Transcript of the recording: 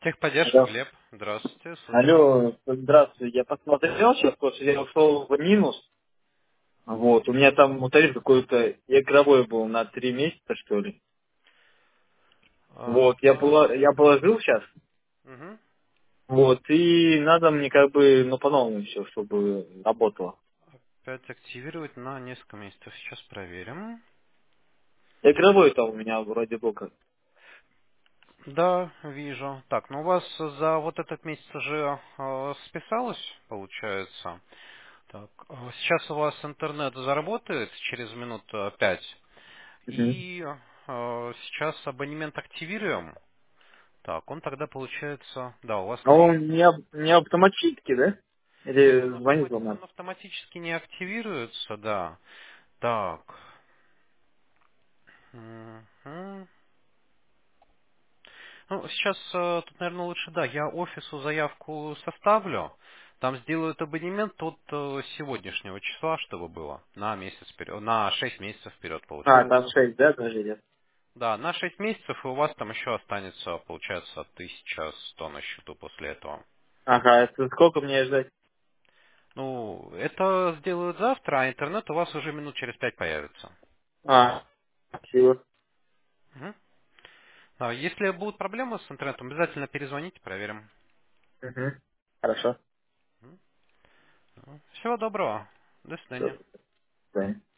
Техподдержка, Алло. Глеб. Здравствуйте, слушаю. Алло, здравствуйте. Я посмотрел сейчас, потому что я ушел в минус. Вот, у меня там тариф какой-то игровой был на 3 месяца, что ли. Вот, Ага. я положил сейчас. Угу. Вот, и надо мне как бы, ну, по-новому все, чтобы работало. Опять активировать на несколько месяцев. Сейчас проверим. Игровой там у меня вроде был как. Да, вижу. Так, ну у вас за вот этот месяц уже списалось, получается. Так, сейчас у вас интернет заработает через минут 5. Мгм. И сейчас абонемент активируем. Так, он тогда получается... Да, у вас А на он месяц. не автоматически, да? Нет, Или звонить вам он надо? автоматически не активируется, да. Так. Мгм. Ну, сейчас тут, наверное, лучше, да, я офису заявку составлю. Там сделают абонемент от сегодняшнего числа, чтобы было. На месяц вперед, на 6 месяцев вперед, А, там получается. 6, да, даже идет? Да, на 6 месяцев, и у вас там еще останется, получается, 1100 на счету после этого. Ага, это сколько мне ждать? Ну, это сделают завтра, а интернет у вас уже минут через 5 появится. А, спасибо. Мгм. Если будут проблемы с интернетом, обязательно перезвоните, проверим. Мгм. Хорошо. Всего доброго. До свидания. Все,